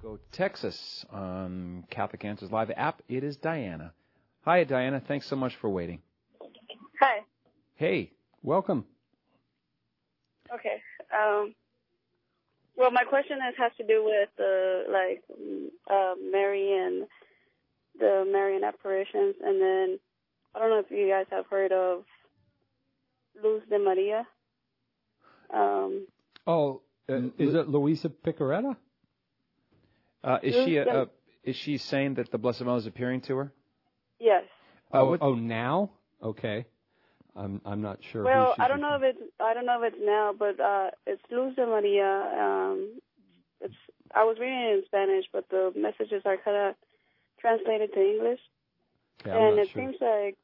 go Texas on Catholic Answers Live app. It is Diana. Hi, Diana. Thanks so much for waiting. Hi. Hey, welcome. Okay. Well, my question has to do with Mary and the Marian apparitions, and then I don't know if you guys have heard of Luz de Maria. Is it Luisa Picaretta? Is she saying that the Blessed Mother is appearing to her? Yes. Now? Okay. I'm not sure. Well, I don't know if it's now, but it's Luz de Maria. I was reading it in Spanish, but the messages are kind of translated to English, and it seems like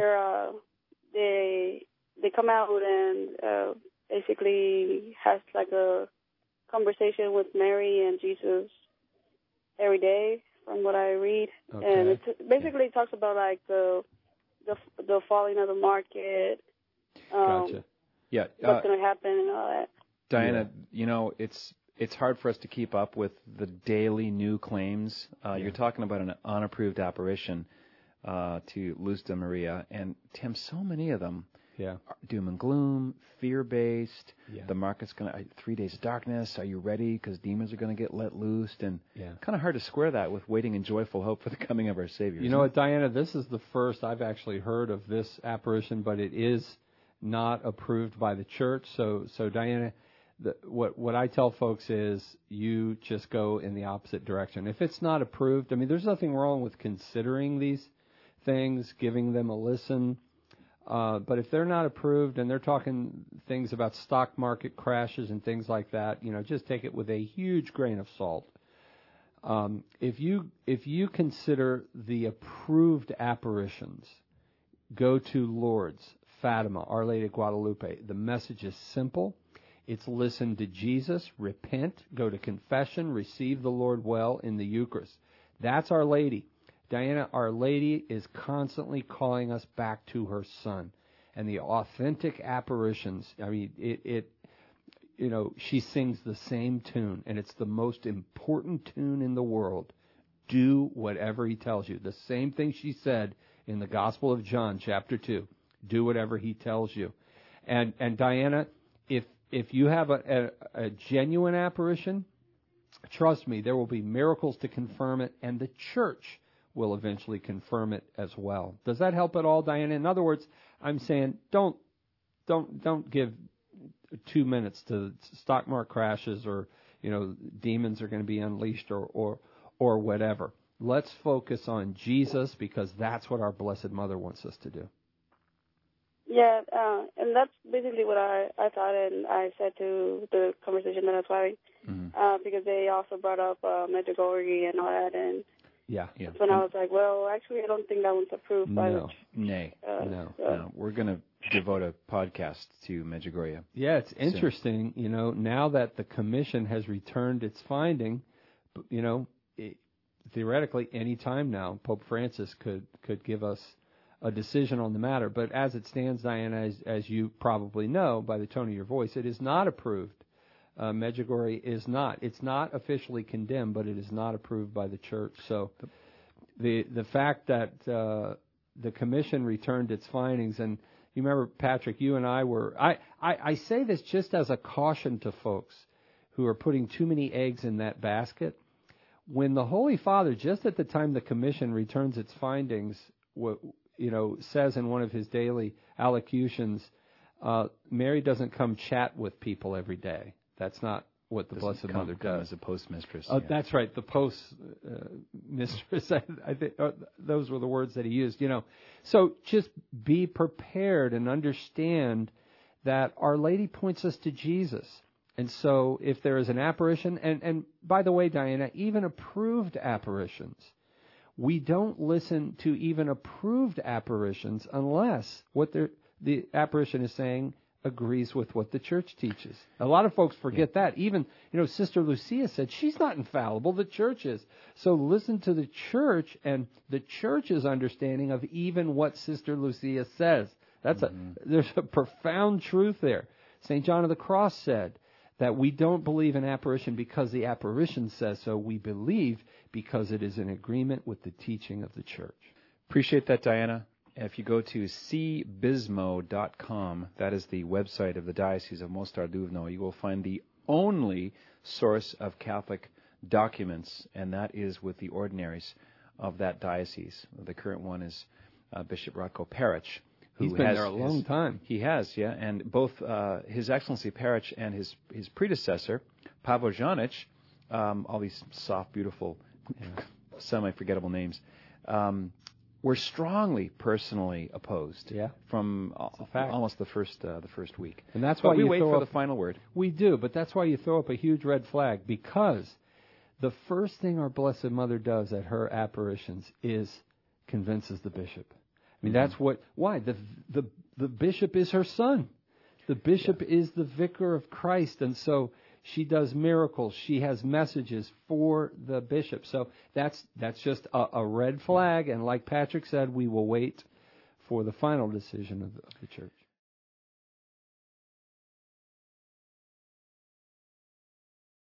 they come out and basically has like a conversation with Mary and Jesus every day, from what I read, and it basically talks about like the falling of the market. Gotcha. Yeah. What's going to happen and all that. Diana, it's hard for us to keep up with the daily new claims. You're talking about an unapproved apparition to Luz de Maria, and Tim, so many of them. Yeah. Doom and gloom, fear-based. Yeah. The market's going to 3 days of darkness. Are you ready? Because demons are going to get let loose. And kind of hard to square that with waiting in joyful hope for the coming of our Savior. You know what, Diana? This is the first I've actually heard of this apparition, but it is not approved by the church. So Diana, what I tell folks is you just go in the opposite direction. If it's not approved, I mean, there's nothing wrong with considering these things, giving them a listen. But if they're not approved and they're talking things about stock market crashes and things like that, just take it with a huge grain of salt. If you consider the approved apparitions, go to Lourdes, Fatima, Our Lady of Guadalupe. The message is simple. It's listen to Jesus, repent, go to confession, receive the Lord well in the Eucharist. That's Our Lady. Diana, Our Lady is constantly calling us back to her Son. And the authentic apparitions, I mean, she sings the same tune, and it's the most important tune in the world. Do whatever he tells you. The same thing she said in the Gospel of John, chapter 2. Do whatever he tells you. And Diana, if you have a genuine apparition, trust me, there will be miracles to confirm it, and the church will eventually confirm it as well. Does that help at all, Diana? In other words, I'm saying don't give 2 minutes to stock market crashes or demons are going to be unleashed or whatever. Let's focus on Jesus, because that's what our Blessed Mother wants us to do. Yeah, and that's basically what I thought, and I said to the conversation that I was having, because they also brought up Medjugorje and all that, and that's when I was like, well, actually, I don't think that one's approved by the church. No. We're going to devote a podcast to Medjugorje. Yeah, it's interesting, now that the commission has returned its finding, theoretically, any time now, Pope Francis could give us a decision on the matter. But as it stands, Diana, as you probably know by the tone of your voice, it is not approved. Medjugorje is not. It's not officially condemned, but it is not approved by the church. So the fact that the commission returned its findings, and you remember, Patrick, you and I were... I say this just as a caution to folks who are putting too many eggs in that basket. When the Holy Father, just at the time the commission returns its findings, says in one of his daily allocutions, Mary doesn't come chat with people every day. That's not what the Blessed Mother does. As a postmistress. Oh, that's right, the postmistress. I think those were the words that he used. So just be prepared and understand that Our Lady points us to Jesus. And so if there is an apparition, and by the way, Diana, even approved apparitions, we don't listen to even approved apparitions unless what the apparition is saying agrees with what the church teaches. A lot of folks forget that. Even, Sister Lucia said she's not infallible, the church is. So listen to the church and the church's understanding of even what Sister Lucia says. There's a profound truth there. St. John of the Cross said that we don't believe in apparition because the apparition says so. We believe because it is in agreement with the teaching of the church. Appreciate that, Diana. If you go to cbismo.com, that is the website of the Diocese of Mostar Duvno, you will find the only source of Catholic documents, and that is with the ordinaries of that diocese. The current one is Bishop Ratko Peric. He's been there a long time. He has, yeah. And both His Excellency Peric and his predecessor, Pavel Janic, all these soft, beautiful, semi-forgettable names, were strongly personally opposed from almost the first week. And that's why we wait for the final word. We do, but that's why you throw up a huge red flag, because the first thing our Blessed Mother does at her apparitions is convinces the bishop. I mean, that's why the bishop is her son. The bishop is the vicar of Christ, and so she does miracles. She has messages for the bishop. So that's just a red flag. And like Patrick said, we will wait for the final decision of the church.